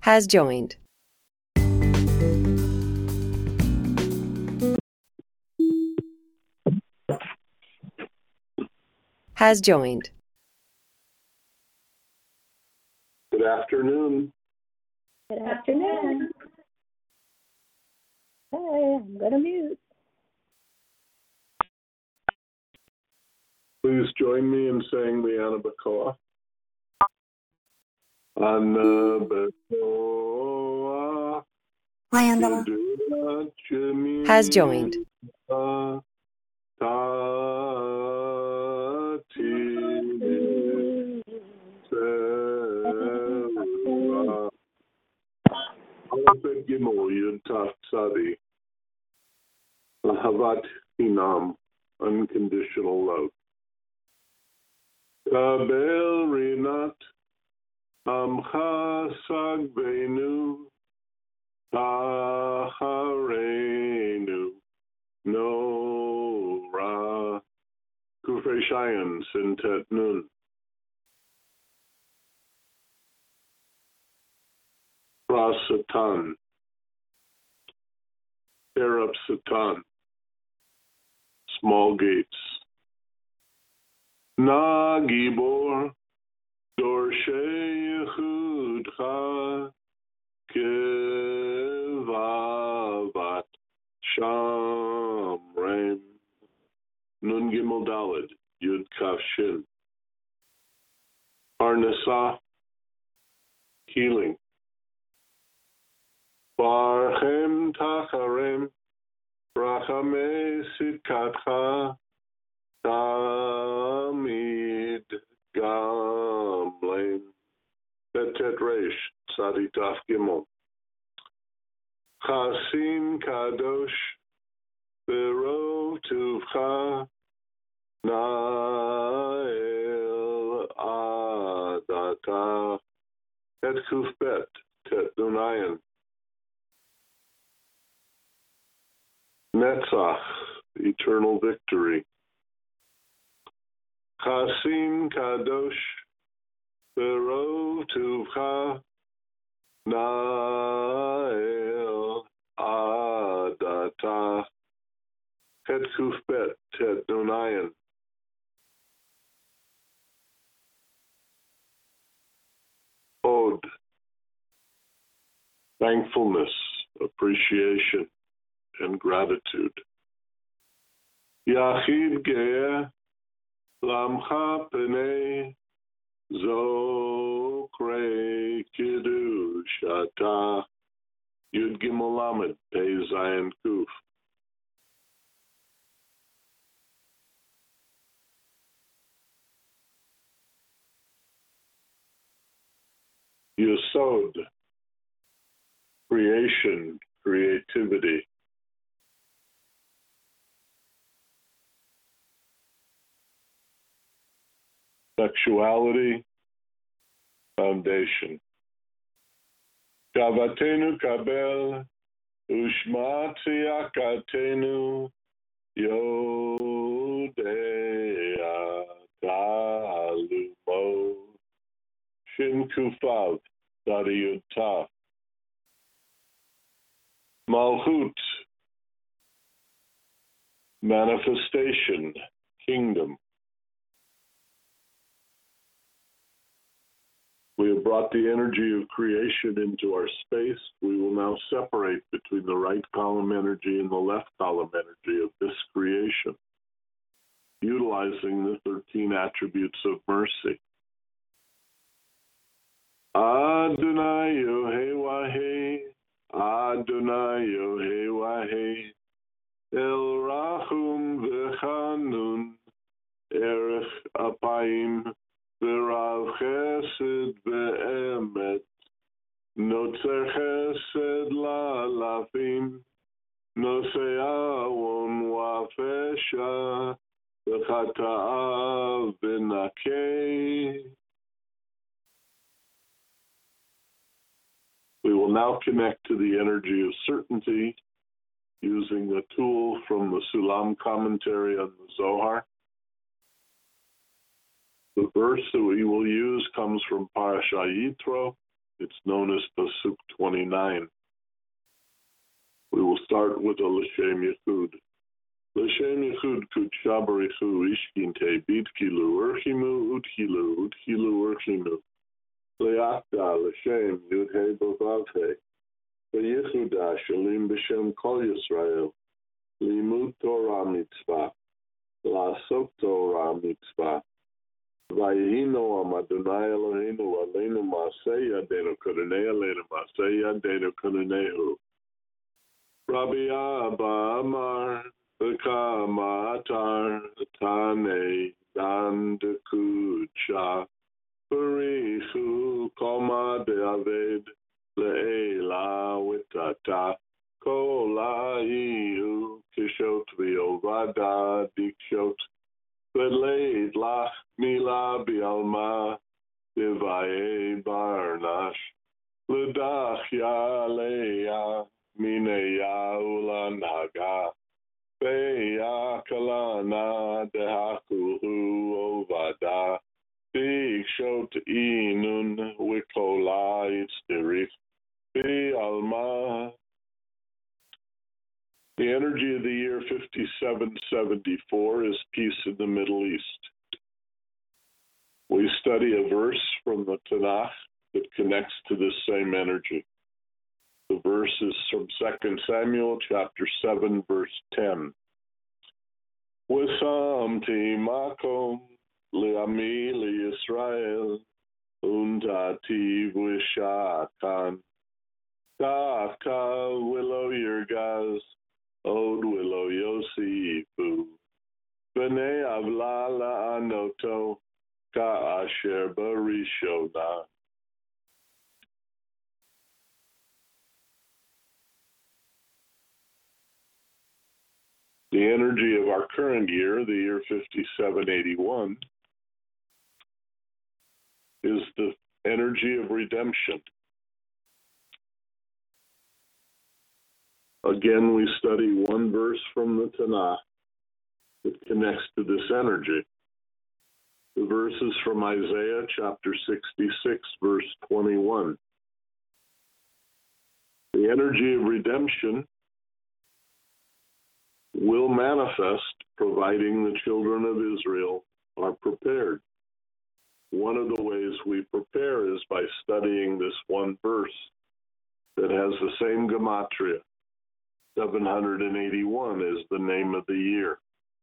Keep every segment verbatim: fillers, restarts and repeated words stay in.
Has joined. Has joined. Good afternoon. Good afternoon. Hey, I'm going to mute. Please join me in saying the Anabacoa. Anabacoa. Has joined. Gimel Yud Taf Tzadi. Havat Hinam, unconditional love. Kabel Rinat Amcha Sagbeinu Taharenu No Ra Kufrei Shayan Sintet Nun. Satan, tear up Satan, small gates. Na Gibor, Dorshei Yechudcha, Kevavat, Shamrem, Nun Gimel Daled, Yud Kaf Shin. Parnasah, healing. Barchem Tacharem, Rachame Sitkatcha, Tamid Gamlem, Betet Reish, Tzadi Taf Gimel. Chasim Kadosh, Bero Tuvcha, Nael Adata, Et Kufbet, Tet Nunayan. Netzach, eternal victory. Chasim Kadosh, Bero Tuvcha, Nael Adata, Het Kufbet, Tet Nunayan. Od, thankfulness, appreciation, and gratitude. Yachid Ge'eh, Lamcha Penei, Zokrei Kiddush Ata, Yud Gimel Lamed, Pei Zayin Kuf. Yesod, creation, creativity. Sexuality, foundation. Kavatenu kabel, ushma tziyakatenu, yodea talumo, shin kufav, Yud Taf. Malchut, manifestation, kingdom. We have brought the energy of creation into our space. We will now separate between the right column energy and the left column energy of this creation, utilizing the thirteen attributes of mercy. Adonai Yohei Wahei, Adonai Yohei Wahei, El Rachum V'Chanun, Erech Apayim, V'Rav Chesed V'Emet, Notzer Chesed La'alafim, Nosei Awon Wa'afesha, V'Chata'av V'Nakei. We will now connect to the energy of certainty using a tool from the Sulam commentary on the Zohar. The verse that we will use comes from Parashat Yitro, It's known as Pasuk twenty-nine. We will start with a L'Shem Yichud. L'Shem Yichud Kudsha Barichu Ishkinte Bidkilu Urchimu Utkilu Utkilu Urchimu Le'akda L'Shem Yudhe Bavavhe V'yichuda Shalim B'Shem Kol Yisrael Limud Torah Mitzvah La'asok Torah Mitzvah Vayihino Am Adonai Eloheinu Aleinu Ma'aseh Yadeinu Kodonei Aleinu Ma'aseh Yadeinu Kodonehu Rabbi Abba Amar V'kama Atar Tane Dan Dekucha Barichu Koma De'aved Le'ela Witata Kola Iu Kishot V'yovada Dikshot V'leid Lach Mila Bialma Divaye Barnash L'dach Yaleya Mineya Ulan Haga Beya Kalana Dehakuhu Ovada Dikshot Inun Wikola Itzdirif Bi Alma. The energy of the year fifty-seven seventy-four is peace in the Middle East. We study a verse from the Tanakh that connects to this same energy. The verse is from Second Samuel chapter seven, verse ten. Wisamti makom li'ami li'Yisrael untati v'shakan Kafka willow yirgaz Od willow yosifu B'nei avla la'anoto Ka'asher barishona. The energy of our current year, the year fifty-seven eighty-one, is the energy of redemption. Again, we study one verse from the Tanakh that connects to this energy. The verse is from Isaiah chapter sixty-six, verse twenty-one. The energy of redemption will manifest providing the children of Israel are prepared. One of the ways we prepare is by studying this one verse that has the same gematria. seven hundred eighty-one is the name of the year.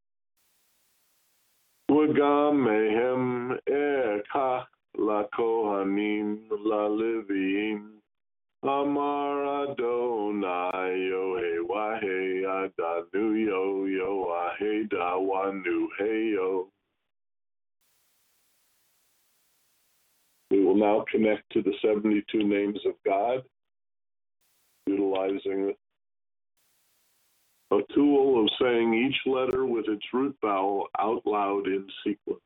Wagam mehem ekach lakohanim lalivim Amar Adonai Yohewahe Adanu Yo Yoahe Dawanu Heyo. We will now connect to the seventy-two names of God, utilizing a tool of saying each letter with its root vowel out loud in sequence.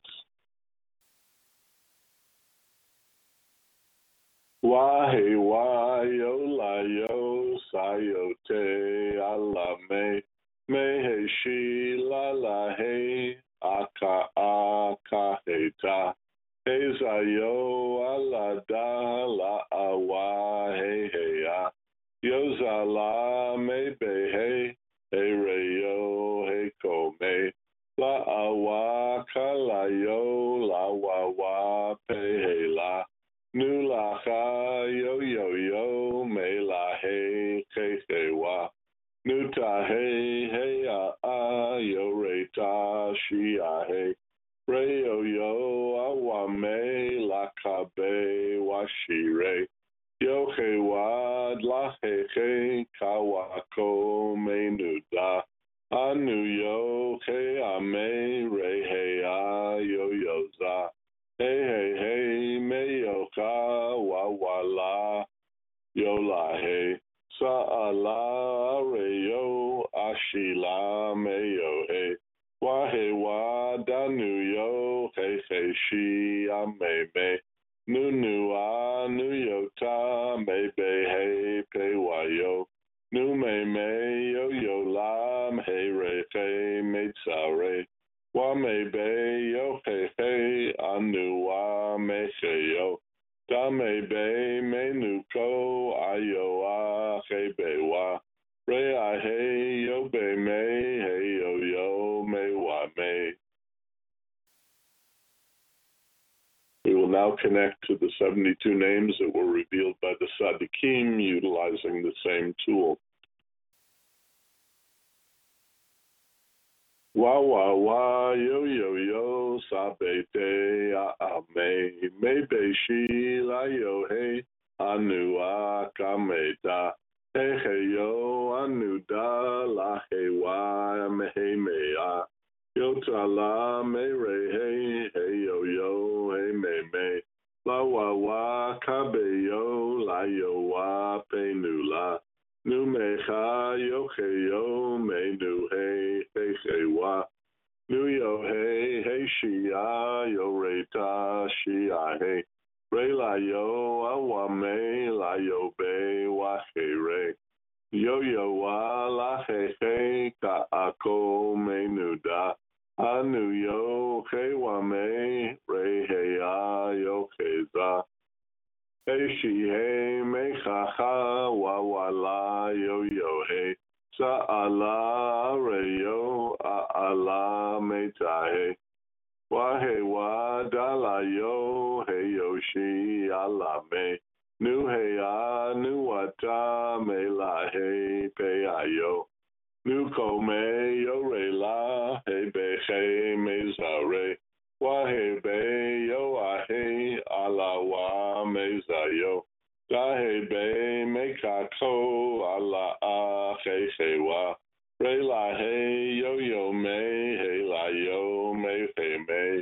Wahe wayo layo sayote alame mehe shi lalahe aka aka heta ezayo alada la awa he heya yozala me behe ereyo he kome la awa kalayo la wawa pehela Nulacha yo yo yo me la he he he wa nuta he he a a yo re ta shi a he re yo yo awa me la ka be wa shi re yo he wa la he he ka wa ko me nuda anu yo he a me re he a yo yo za. Hey, hey, hey, me yo ka wa wa la, yo la hey, sa la re yo, ashila me yo hey, wa hey wa da nu yo, hey hey she a me me, nu nu a nu yo ta me be hey pe wa yo, nu me me yo yo lam hey re hey me tsa re. Wa me be yo he he anu wa me he yo Dame be menu ko ayo a he be wa. Re I hey yo be me hey yo yo me wa me. We will now connect to the seventy-two names that were revealed by the Sadiqim utilizing the same tool. Wa wa wa yo yo yo sabe te a a me me be shi la yo hey anu a kameta hey hey yo anu da la hey wa me hey me a yo ta la me re hey hey yo yo hey me me la wa wa kabe yo la yo wa pe nu la nu me ha yo he yo me nu hey hey hey wa nu yo hey hey shi ya yo re ta shi ya hey re la yo a wa me la yo be wa hey re yo yo wa la hey hey ka a ko me nu da a nu yo hey wa me re hey a yo hey za hey she hey me ha ha wa wa la yo yo hey sa ala re yo a ala me ta hey wa hey wa da la yo hey yo she ala me nu hey a nu wa ta me la hey pe a yo nu ko me yo re la hey be hey me za re wa hey be yo a hey ala wa me za yo da hey be me ka ko ala a hey hey wa re la hey yo yo me hey la yo me hey me.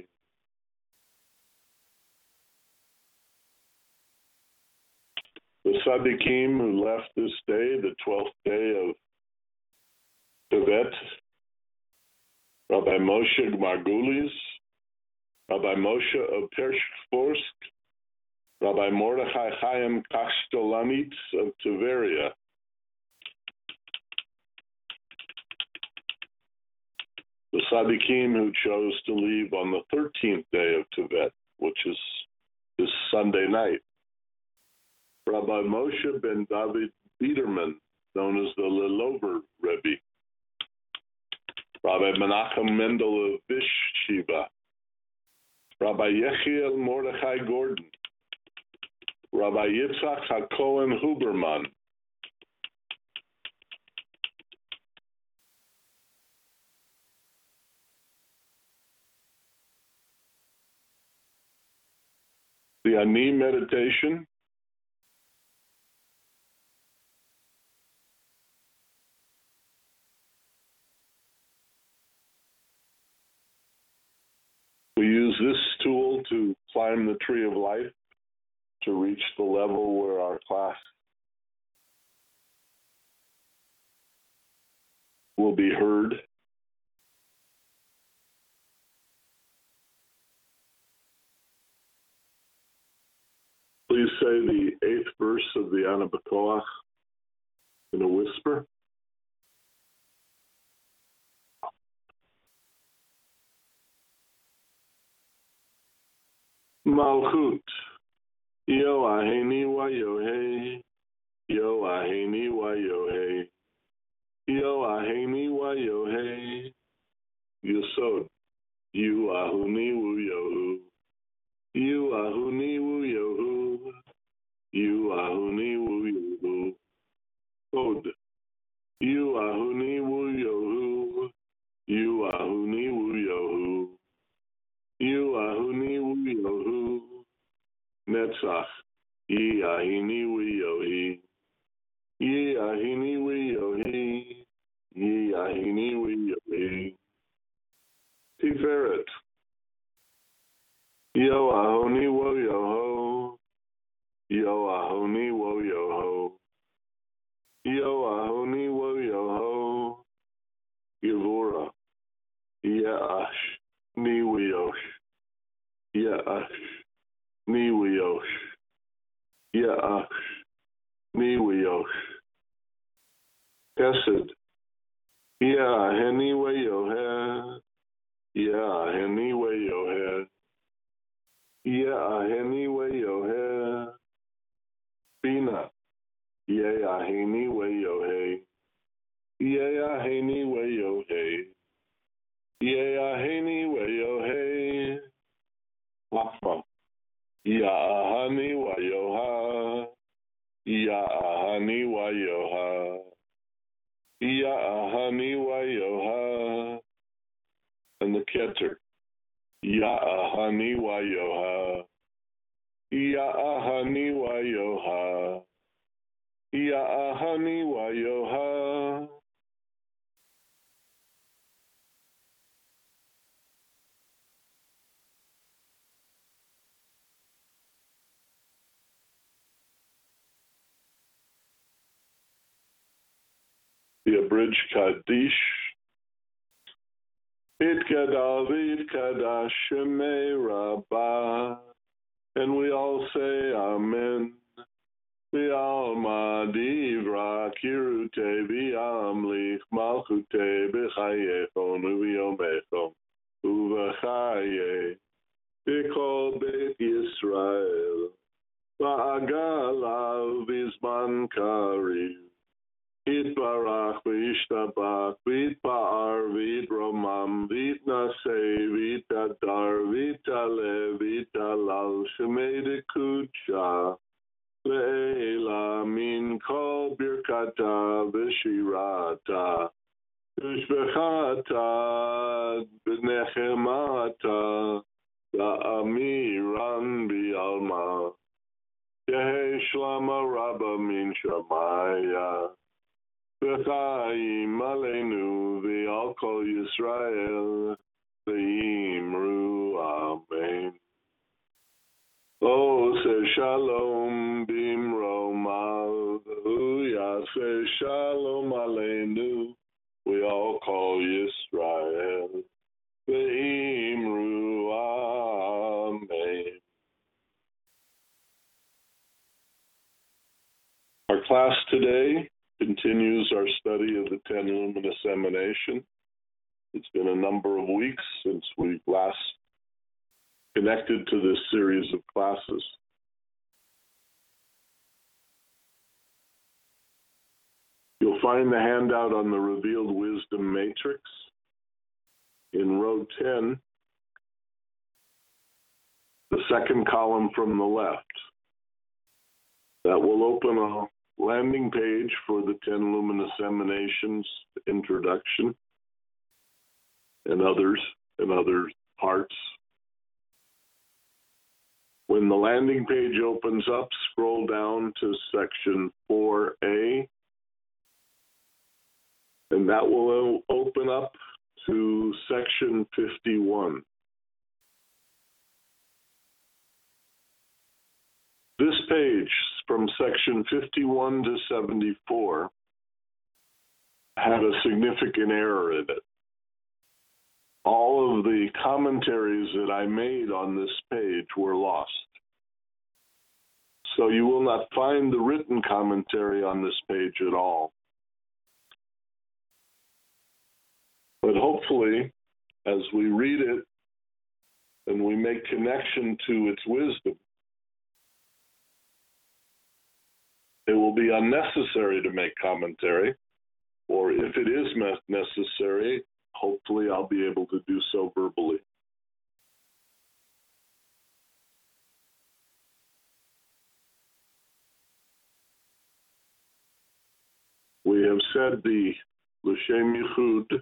The Sadiqim who left this day, the twelfth day of Tevet, Rabbi Moshe Margulis, Rabbi Moshe of Pershforsk, Rabbi Mordechai Chaim Kashtolanitz of Tveria. The Sadiqim who chose to leave on the thirteenth day of Tevet, which is this Sunday night. Rabbi Moshe ben David Biederman, known as the Lilover Rebbe. Rabbi Menachem Mendel of Bishshiva. Rabbi Yechiel Mordechai Gordon. Rabbi Yitzhak HaKohen Huberman. The Ani meditation. We use this tool to climb the tree of life to reach the level where our class will be heard. Please say the eighth verse of the Ana B'Koach in a whisper. Malchut, yo aheni wa yohei, yo aheni wa yohei, yo aheni wa yohei, Yesod, you ahuni wu yohu, you ahuni wu yohu, you ahuni wu yohu, Od, you ahuni wu yohu, you ahuni wu yohu, you ahuni wu yohu, Netzach, ye ahini wu yohi, ye ahini wu yohi, ye ahini wu yohi, Tiferet, yo ahoni wo yoho, yo ahoni wo yoho, yo ahoni wo yoho, Gevura, Yeash, ni wiosh, Yeash, ni wiosh, Yeash, ni wiosh, Chesed, Yeaheni wo yohe, Yeaheni wo yohe, Yeaheni wo yohe, Bina. Ye aheni we yohe. Ye aheni we yohe. Ye aheni we yohe. Wakfa. Ya ahani wa yoha. Ya ahani wa yoha. Ya ahani wa yoha. And the Keter. Ya ahani wa yoha. Ya ahani wa yoha. Ya ahani wa yoha. The abridged Kaddish. Itkadal v'Itkadash Shemei Rabbah. And we all say Amen. V'alma divra kirute v'amlich malchute b'chayechon u'v'yomechon u'v'chaye v'kol beit Yisrael v'agalav v'zman kariv Yitbarach v'yishtabach v'yitpa'ar v'yitromam v'yitnaseh v'yitadar v'yitaleh v'yitalal shemei dekudsha le'ela min kol birkata v'shirata v'shbechata v'nechemata v'amiran b'alma yehi shlama rabba min shamaya V'chaim aleinu v'al kol Yisrael v'yimru amen. Ose shalom bimromav yaseh shalom aleinu v'al kol Yisrael v'yimru amen. Our class today continues our study of the Ten Luminous Emanation. It's been a number of weeks since we last connected to this series of classes. You'll find the handout on the Revealed Wisdom Matrix in row ten, the second column from the left. That will open a landing page for the Ten Luminous Emanations introduction and others and other parts. When the landing page opens up, scroll down to section four A, and that will open up to section fifty-one. This page, from section fifty-one to seventy-four, had a significant error in it. All of the commentaries that I made on this page were lost. So you will not find the written commentary on this page at all. But hopefully, as we read it and we make connection to its wisdom, it will be unnecessary to make commentary, or if it is necessary, hopefully I'll be able to do so verbally. We have said the L'Shem Yichud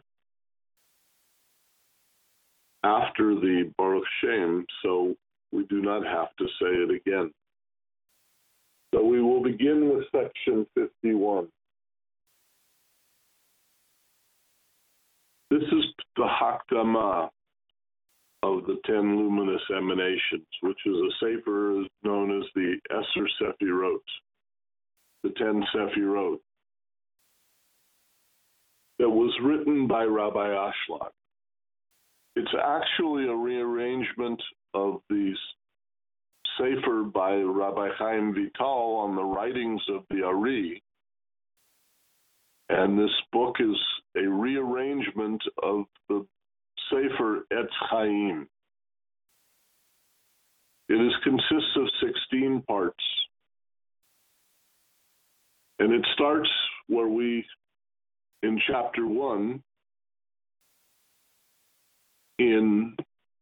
after the Baruch Shem, so we do not have to say it again. So we will begin with section fifty-one. This is the Hakdama of the Ten Luminous Emanations, which is a sefer known as the Esser Sefirot, the Ten Sefirot, that was written by Rabbi Ashlag. It's actually a rearrangement of these sefer by Rabbi Chaim Vital on the writings of the Ari, and this book is a rearrangement of the sefer Etz Chaim. It is, consists of sixteen parts. And it starts where we, in chapter one, in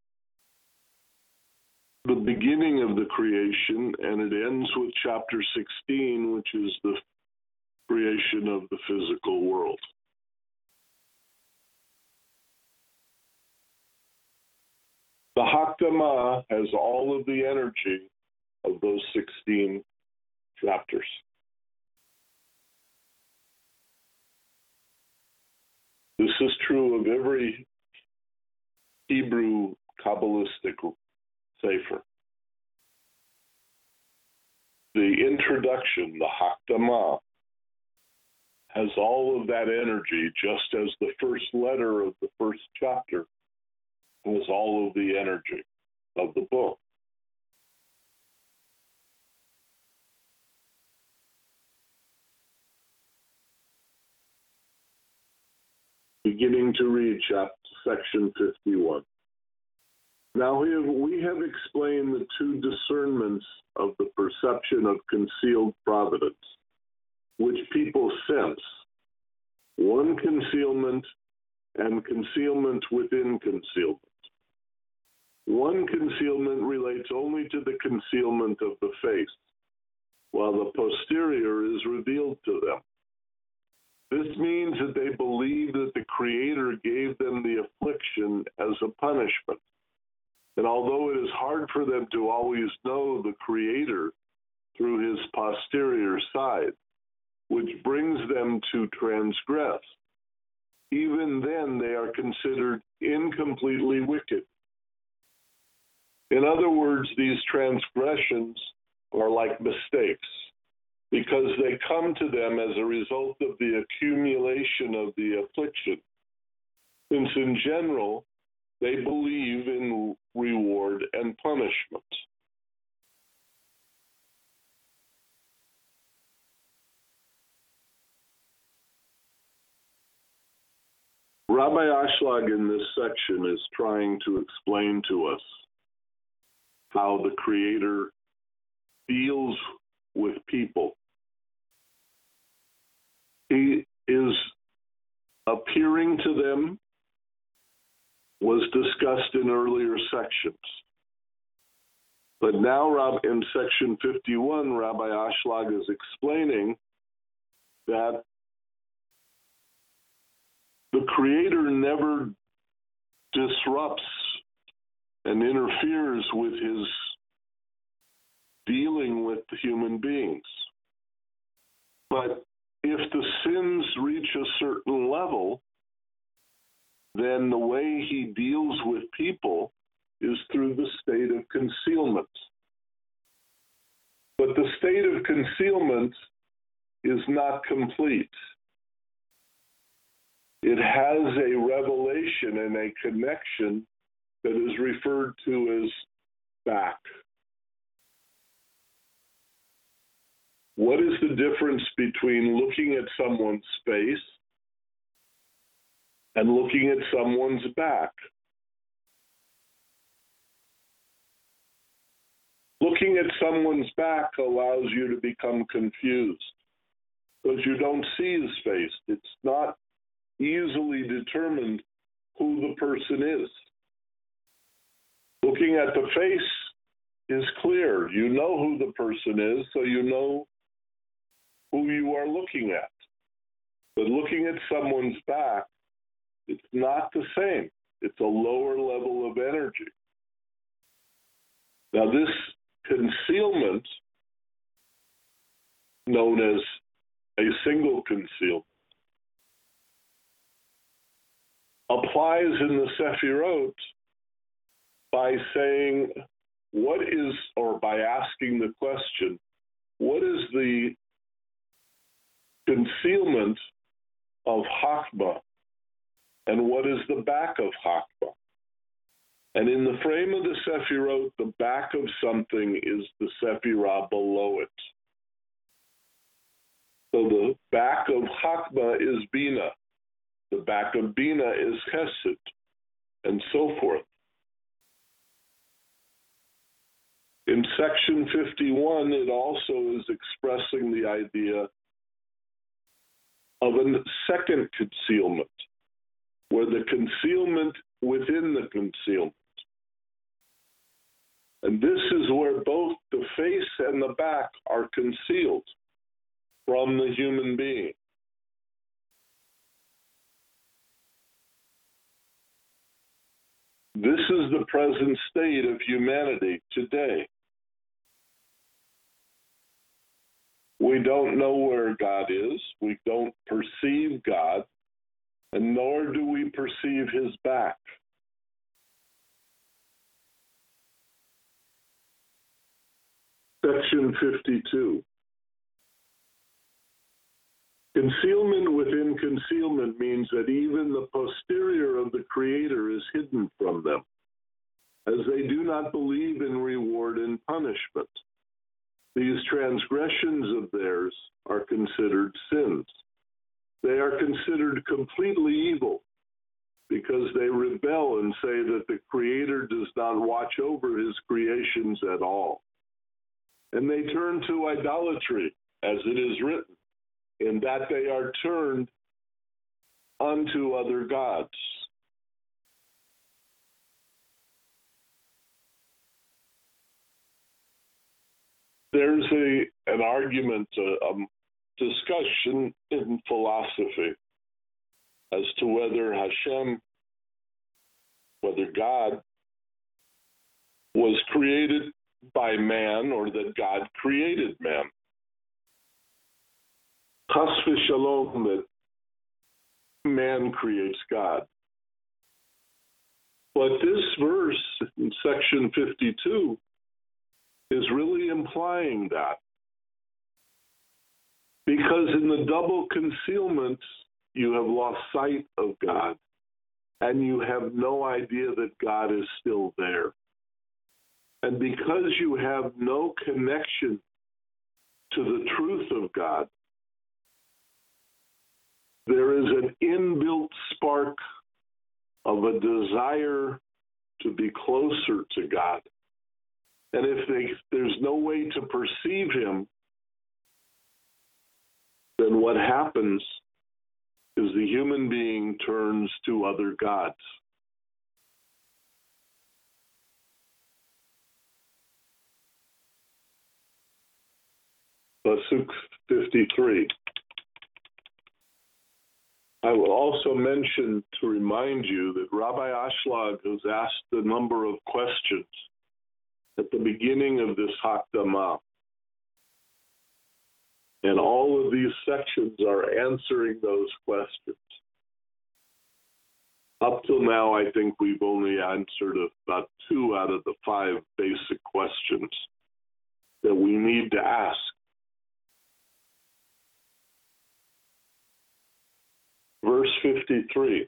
the beginning of the creation, and it ends with chapter sixteen, which is the creation of the physical world. The Hakdama has all of the energy of those sixteen chapters. This is true of every Hebrew Kabbalistic sefer. The introduction, the Hakdama, has all of that energy, just as the first letter of the first chapter has all of the energy of the book. Beginning to read chapter, section fifty-one. Now we have, we have explained the two discernments of the perception of concealed providence, which people sense, one concealment and concealment within concealment. One concealment relates only to the concealment of the face, while the posterior is revealed to them. This means that they believe that the Creator gave them the affliction as a punishment. And although it is hard for them to always know the Creator through his posterior side, which brings them to transgress, even then they are considered incompletely wicked. In other words, these transgressions are like mistakes, because they come to them as a result of the accumulation of the affliction, since in general, they believe in reward and punishment. Rabbi Ashlag in this section is trying to explain to us how the Creator deals with people. He is appearing to them, was discussed in earlier sections. But now in section fifty-one, Rabbi Ashlag is explaining that the Creator never disrupts and interferes with his dealing with the human beings. But if the sins reach a certain level, then the way he deals with people is through the state of concealment. But the state of concealment is not complete. It has a revelation and a connection that is referred to as back. What is the difference between looking at someone's face and looking at someone's back? Looking at someone's back allows you to become confused because you don't see his face. It's not easily determined who the person is. Looking at the face is clear. You know who the person is, so you know who you are looking at. But looking at someone's back, it's not the same. It's a lower level of energy. Now, this concealment, known as a single concealment, applies in the Sefirot by saying, what is, or by asking the question, what is the concealment of Chachma and what is the back of Chachma? And in the frame of the Sefirot, the back of something is the Sefirah below it. So the back of Chachma is Bina. The back of Bina is Chesed, and so forth. In section fifty-one, it also is expressing the idea of a second concealment, where the concealment within the concealment. And this is where both the face and the back are concealed from the human being. This is the present state of humanity today. We don't know where God is. We don't perceive God, and nor do we perceive his back. Section fifty-two. Concealment within concealment means that even the posterior of the Creator is hidden from them, as they do not believe in reward and punishment. These transgressions of theirs are considered sins. They are considered completely evil because they rebel and say that the Creator does not watch over his creations at all. And they turn to idolatry, as it is written, in that they are turned unto other gods. There's a an argument, a, a discussion in philosophy as to whether Hashem, whether God, was created by man or that God created man. Chas v'shalom, that man creates God. But this verse in section fifty-two is really implying that. Because in the double concealment, you have lost sight of God, and you have no idea that God is still there. And because you have no connection to the truth of God, there is an inbuilt spark of a desire to be closer to God. And if they, there's no way to perceive him, then what happens is the human being turns to other gods. Pasuk fifty-three. I will also mention to remind you that Rabbi Ashlag has asked a number of questions at the beginning of this Hakdamah. And all of these sections are answering those questions. Up till now, I think we've only answered about two out of the five basic questions that we need to ask. Verse fifty-three.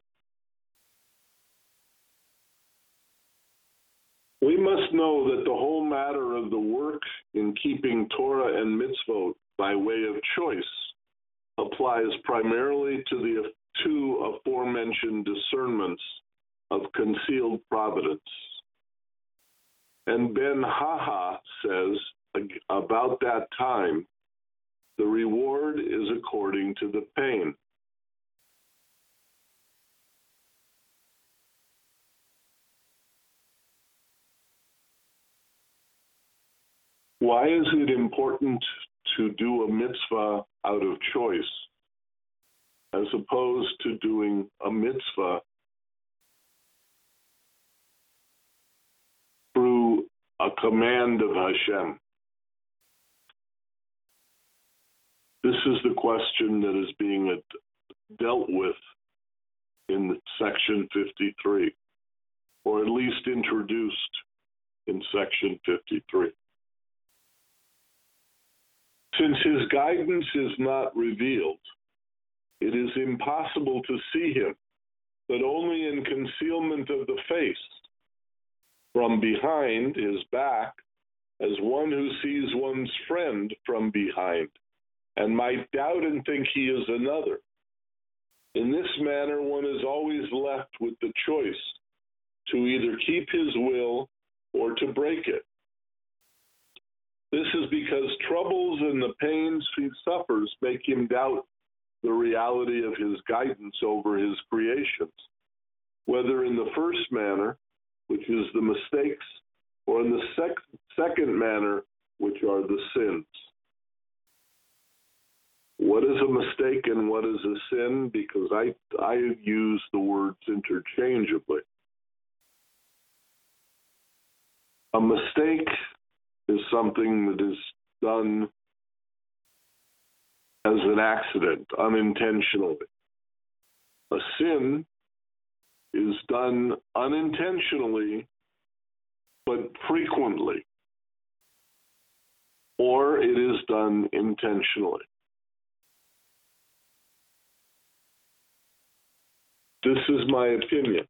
We must know that the whole matter of the work in keeping Torah and mitzvot by way of choice applies primarily to the two aforementioned discernments of concealed providence. And Ben Haha says about that time, the reward is according to the pain. Why is it important to do a mitzvah out of choice as opposed to doing a mitzvah through a command of Hashem? This is the question that is being dealt with in section fifty-three, or at least introduced in section fifty-three. Since his guidance is not revealed, it is impossible to see him, but only in concealment of the face, from behind his back, as one who sees one's friend from behind, and might doubt and think he is another. In this manner, one is always left with the choice to either keep his will or to break it. This is because troubles and the pains he suffers make him doubt the reality of his guidance over his creations, whether in the first manner, which is the mistakes, or in the sec- second manner, which are the sins. What is a mistake and what is a sin? Because I, I use the words interchangeably. A mistake is something that is done as an accident, unintentionally. A sin is done unintentionally, but frequently, or it is done intentionally. This is my opinion.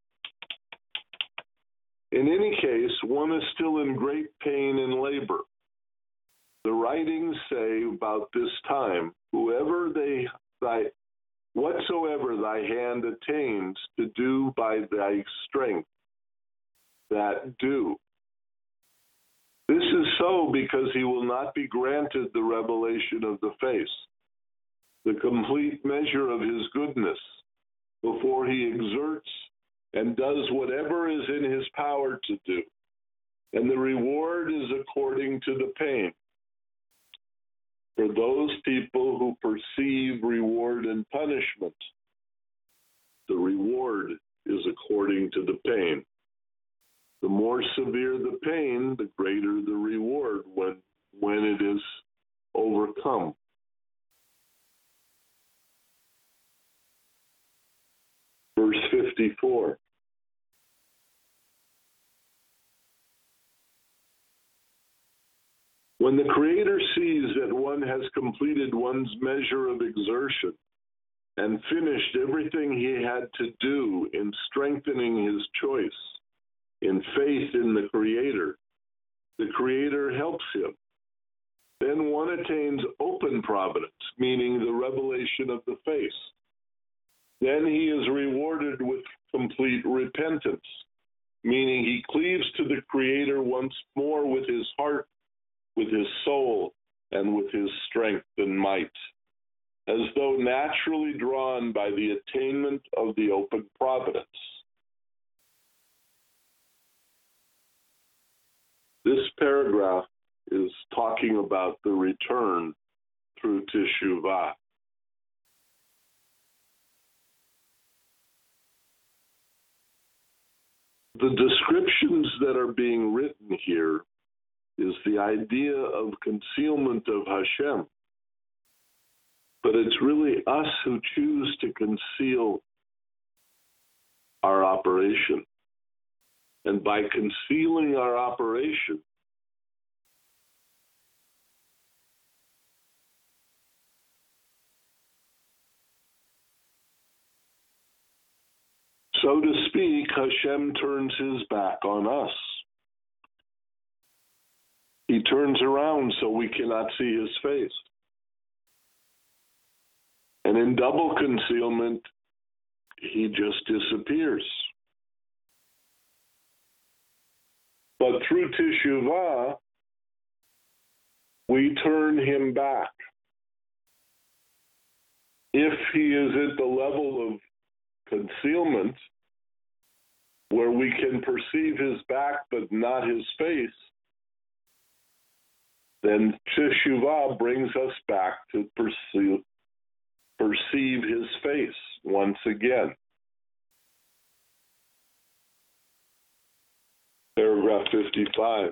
In any case, one is still in great pain and labor. The writings say about this time, whoever they, thy, whatsoever thy hand attains to do by thy strength, that do. This is so because he will not be granted the revelation of the face, the complete measure of his goodness, before he exerts and does whatever is in his power to do. And the reward is according to the pain. For those people who perceive reward and punishment, the reward is according to the pain. The more severe the pain, the greater the reward when, when it is overcome. Verse fifty-four. When the Creator sees that one has completed one's measure of exertion and finished everything he had to do in strengthening his choice, in faith in the Creator, the Creator helps him. Then one attains open providence, meaning the revelation of the face. Then he is rewarded with complete repentance, meaning he cleaves to the Creator once more with his heart, with his soul, and with his strength and might, as though naturally drawn by the attainment of the open providence. This paragraph is talking about the return through Teshuvah. The descriptions that are being written here is the idea of concealment of Hashem. But it's really us who choose to conceal our operation. And by concealing our operation, so to speak, Hashem turns his back on us. He turns around so we cannot see his face. And in double concealment, he just disappears. But through Teshuvah, we turn him back. If he is at the level of concealment, where we can perceive his back but not his face, then Teshuvah brings us back to perceive, perceive his face once again. Paragraph fifty-five.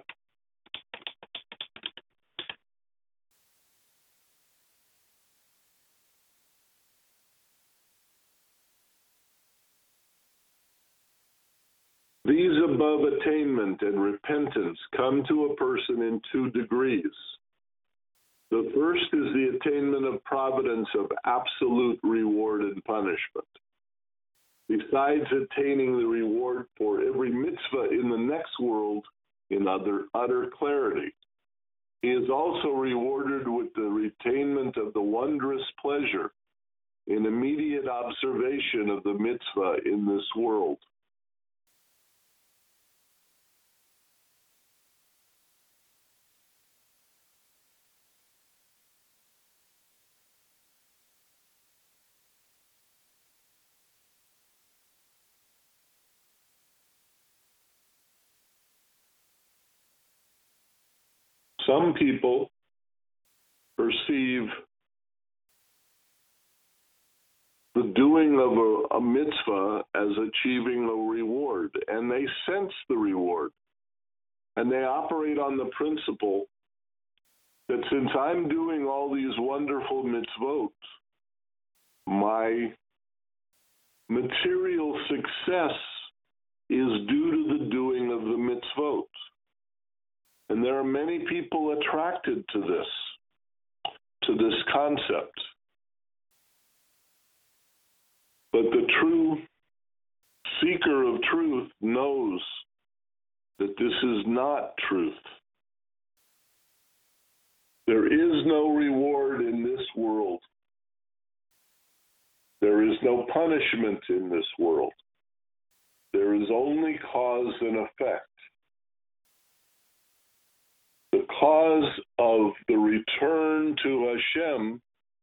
These above attainment and repentance come to a person in two degrees. The first is the attainment of providence of absolute reward and punishment. Besides attaining the reward for every mitzvah in the next world in utter, utter clarity, he is also rewarded with the retainment of the wondrous pleasure in immediate observation of the mitzvah in this world. Some people perceive the doing of a, a mitzvah as achieving a reward, and they sense the reward. And they operate on the principle that since I'm doing all these wonderful mitzvot, my material success is due to the doing of the mitzvot. And there are many people attracted to this, to this concept. But the true seeker of truth knows that this is not truth. There is no reward in this world. There is no punishment in this world. There is only cause and effect. The cause of the return to Hashem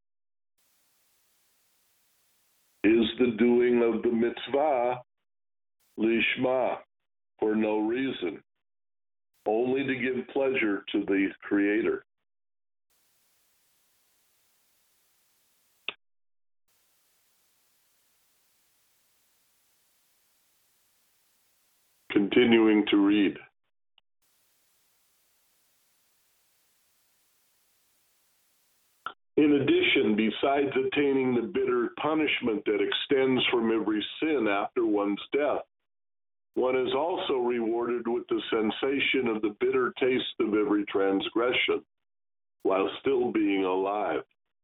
is the doing of the mitzvah lishma, for no reason, only to give pleasure to the Creator. Continuing to read. In addition, besides attaining the bitter punishment that extends from every sin after one's death, one is also rewarded with the sensation of the bitter taste of every transgression while still being alive.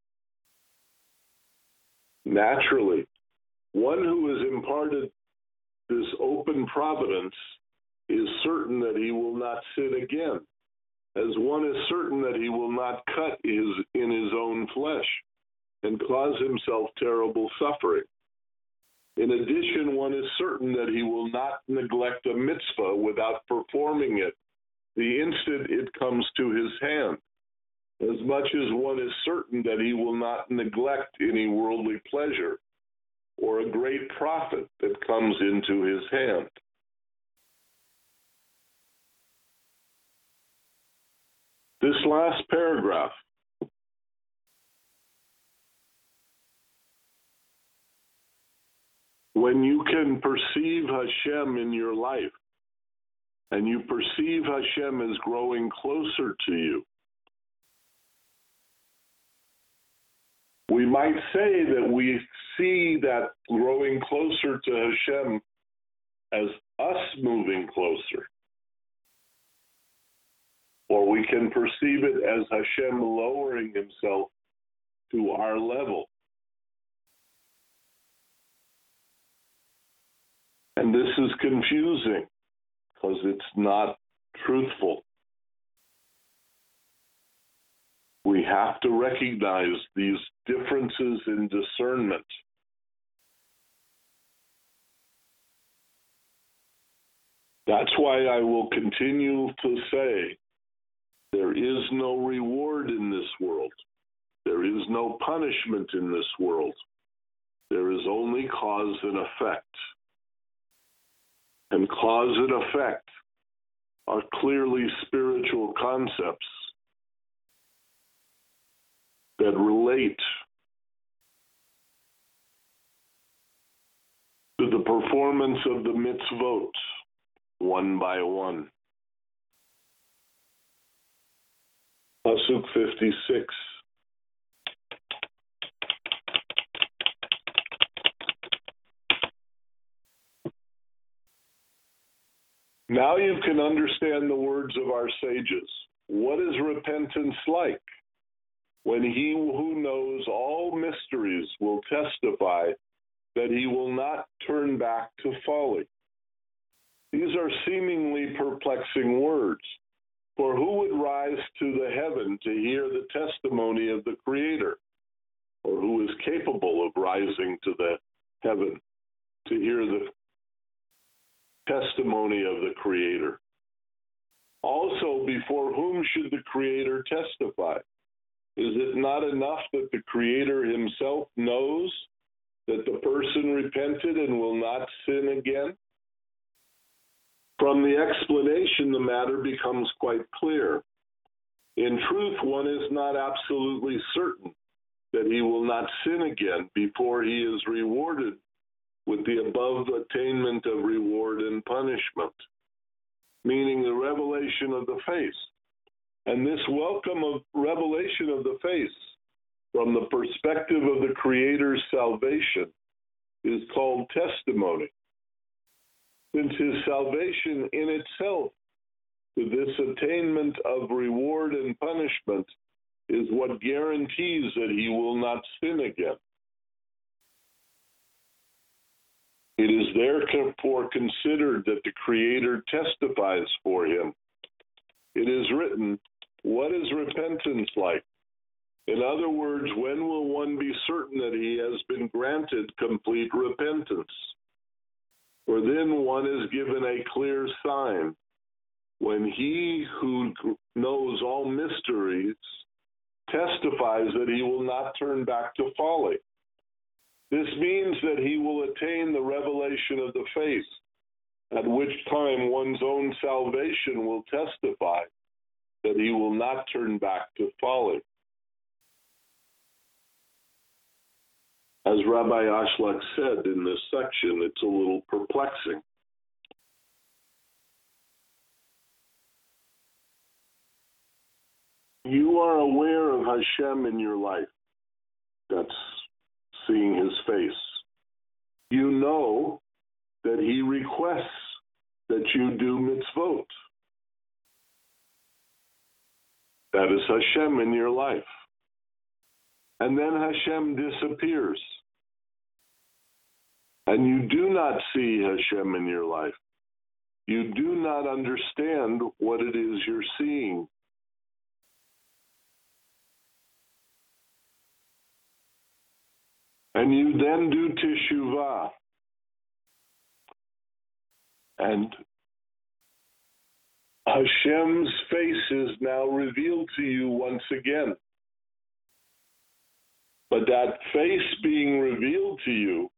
Naturally, one who is imparted this open providence is certain that he will not sin again, as one is certain that he will not cut his, in his own flesh and cause himself terrible suffering. In addition, one is certain that he will not neglect a mitzvah without performing it the instant it comes to his hand, as much as one is certain that he will not neglect any worldly pleasure or a great profit that comes into his hand. This last paragraph when you can perceive Hashem in your life and you perceive Hashem as growing closer to you, we might say that we see that growing closer to Hashem as us moving closer. Or we can perceive it as Hashem lowering himself to our level. And this is confusing because it's not truthful. We have to recognize these differences in discernment. That's why I will continue to say there is no reward in this world. There is no punishment in this world. There is only cause and effect. And cause and effect are clearly spiritual concepts that relate to the performance of the mitzvot one by one. Pasuk fifty-six. Now you can understand the words of our sages. What is repentance like? When he who knows all mysteries will testify that he will not turn back to folly. These are seemingly perplexing words, for who would rise to the heaven to hear the testimony of the Creator? Or who is capable of rising to the heaven to hear the testimony of the Creator? Also, before whom should the Creator testify? Is it not enough that the Creator himself knows that the person repented and will not sin again? From the explanation, the matter becomes quite clear. In truth, one is not absolutely certain that he will not sin again before he is rewarded with the above attainment of reward and punishment, meaning the revelation of the face. And this welcome of revelation of the face from the perspective of the Creator's salvation is called testimony. Since his salvation in itself to this attainment of reward and punishment is what guarantees that he will not sin again. It is therefore considered that the Creator testifies for him. It is written, what is repentance like? In other words, when will one be certain that he has been granted complete repentance? For then one is given a clear sign, when he who knows all mysteries testifies that he will not turn back to folly. This means that he will attain the revelation of the face, at which time one's own salvation will testify that he will not turn back to folly. As Rabbi Ashlag said in this section, it's a little perplexing. You are aware of Hashem in your life. That's seeing his face. You know that he requests that you do mitzvot. That is Hashem in your life. And then Hashem disappears. And you do not see Hashem in your life. You do not understand what it is you're seeing. And you then do teshuvah. And Hashem's face is now revealed to you once again. But that face being revealed to you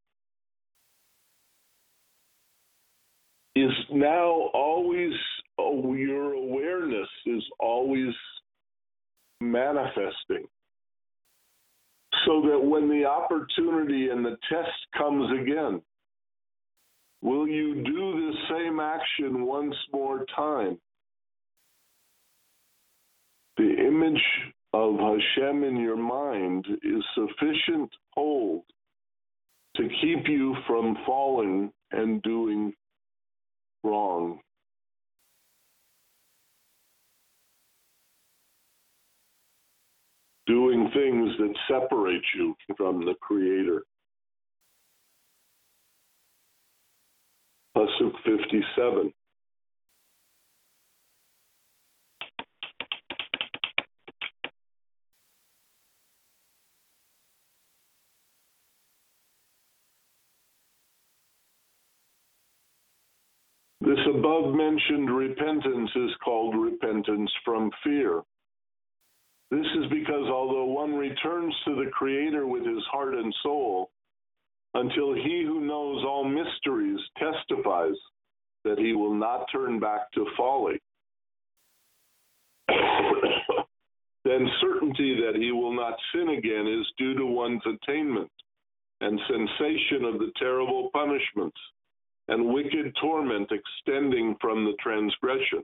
is now always, oh, your awareness is always manifesting. So that when the opportunity and the test comes again, will you do the same action once more time? The image of Hashem in your mind is sufficient hold to keep you from falling and doing wrong. Doing things that separate you from the Creator. Pasuk fifty-seven. This above-mentioned repentance is called repentance from fear. This is because although one returns to the Creator with his heart and soul, until he who knows all mysteries testifies that he will not turn back to folly, then certainty that he will not sin again is due to one's attainment and sensation of the terrible punishments and wicked torment extending from the transgressions.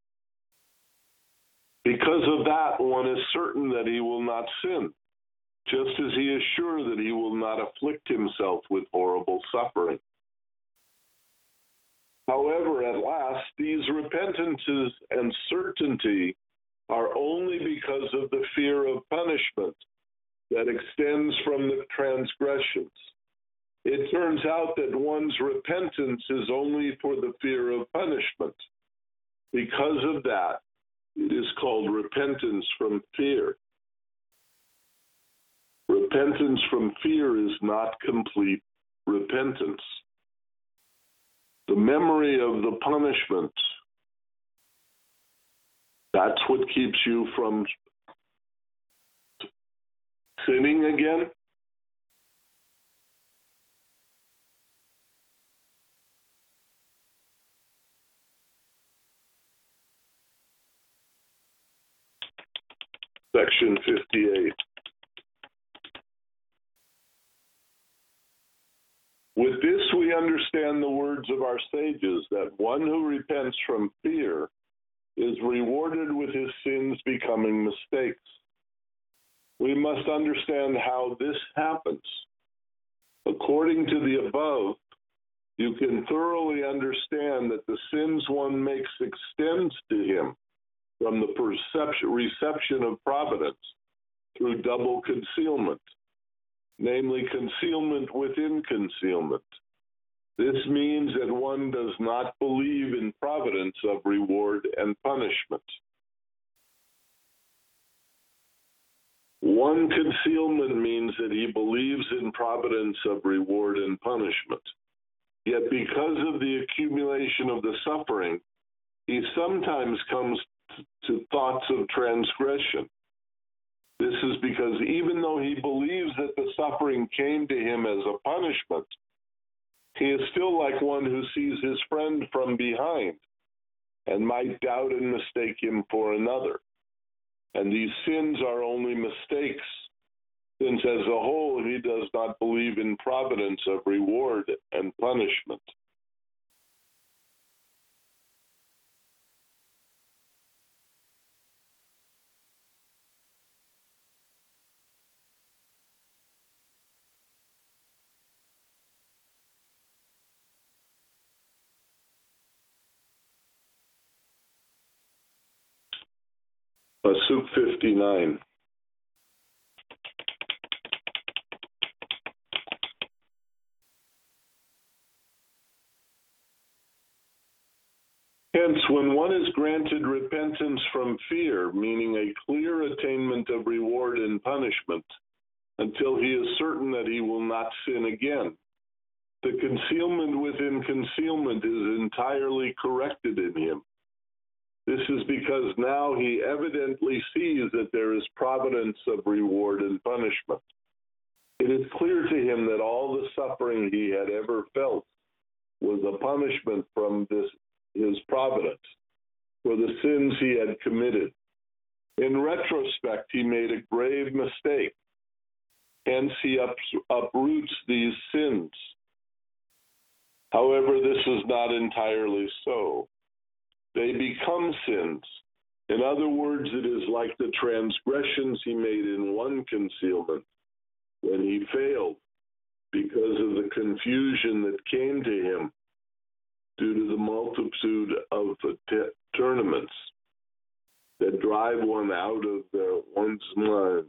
Because of that, one is certain that he will not sin, just as he is sure that he will not afflict himself with horrible suffering. However, at last, these repentances and certainty are only because of the fear of punishment that extends from the transgressions. It turns out that one's repentance is only for the fear of punishment. Because of that, it is called repentance from fear. Repentance from fear is not complete repentance. The memory of the punishment, that's what keeps you from sinning again. Section fifty-eight. With this, we understand the words of our sages that one who repents from fear is rewarded with his sins becoming mistakes. We must understand how this happens. According to the above, you can thoroughly understand that the sins one makes extends to him from the perception, reception of providence through double concealment, namely concealment within concealment. This means that one does not believe in providence of reward and punishment. One concealment means that he believes in providence of reward and punishment. Yet because of the accumulation of the suffering, he sometimes comes to thoughts of transgression. This is because even though he believes that the suffering came to him as a punishment, he is still like one who sees his friend from behind and might doubt and mistake him for another. And these sins are only mistakes, since as a whole he does not believe in providence of reward and punishment. Pasuk fifty-nine. Hence, when one is granted repentance from fear, meaning a clear attainment of reward and punishment, until he is certain that he will not sin again, the concealment within concealment is entirely corrected in him. This is because now he evidently sees that there is providence of reward and punishment. It is clear to him that all the suffering he had ever felt was a punishment from this his providence for the sins he had committed. In retrospect, he made a grave mistake. Hence, he up, uproots these sins. However, this is not entirely so. They become sins. In other words, it is like the transgressions he made in one concealment when he failed because of the confusion that came to him due to the multitude of t- tournaments that drive one out of the, one's mind.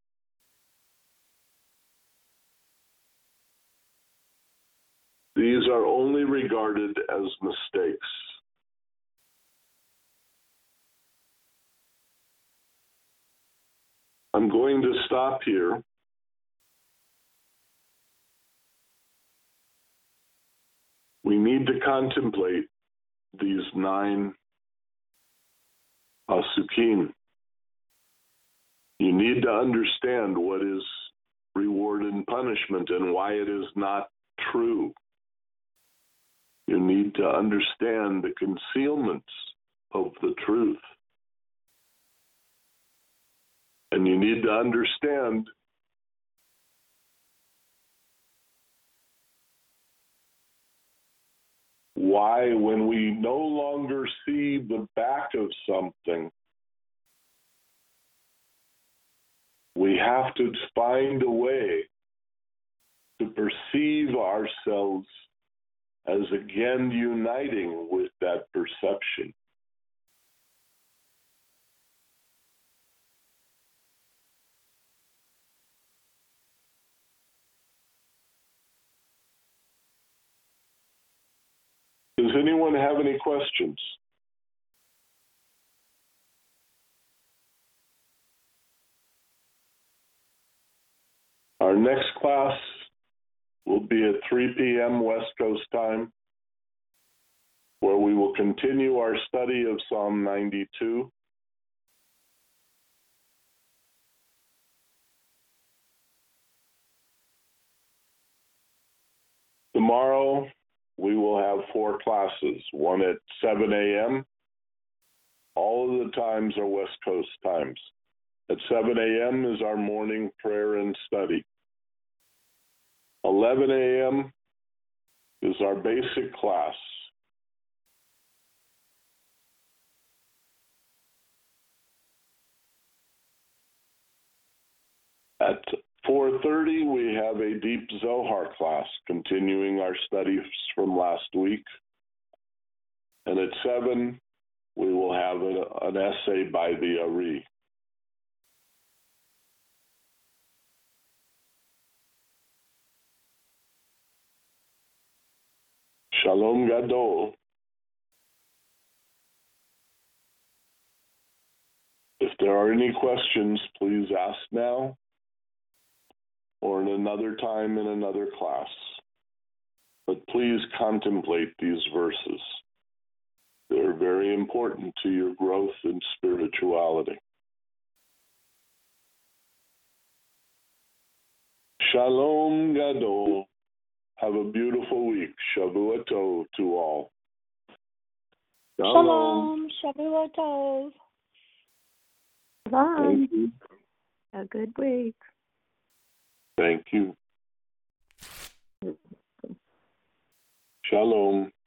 These are only regarded as mistakes. I'm going to stop here. We need to contemplate these nine pasukim. You need to understand what is reward and punishment and why it is not true. You need to understand the concealments of the truth. And you need to understand why, when we no longer see the back of something, we have to find a way to perceive ourselves as again uniting with that perception. Does anyone have any questions? Our next class will be at three p.m. West Coast time, where we will continue our study of Psalm ninety-two. Tomorrow, we will have four classes, one at seven a.m. All of the times are West Coast times. At seven a.m. is our morning prayer and study. eleven a.m. is our basic class. At four thirty, we have a deep Zohar class, continuing our studies from last week. And at seven, we will have a, an essay by the Ari. Shalom Gadol. If there are any questions, please ask now or in another time in another class. But please contemplate these verses. They're very important to your growth in spirituality. Shalom Gadol. Have a beautiful week. Shavua Tov to all. Shalom. Shavua Tov. Bye. Thank you. A good week. Thank you. Shalom.